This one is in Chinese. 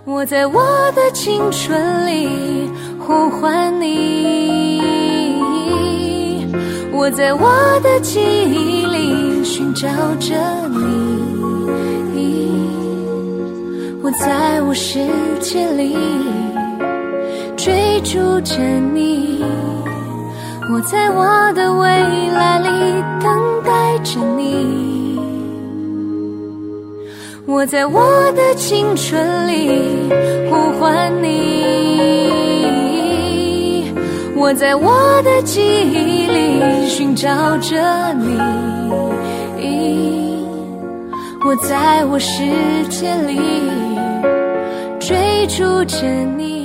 我在我的青春里呼唤你，我在我的记忆里寻找着你，我在我世界里追逐着你，我在我的未来里等待着你，我在我的青春里呼唤你，我在我的记忆里寻找着你，我在我世界里追逐着你。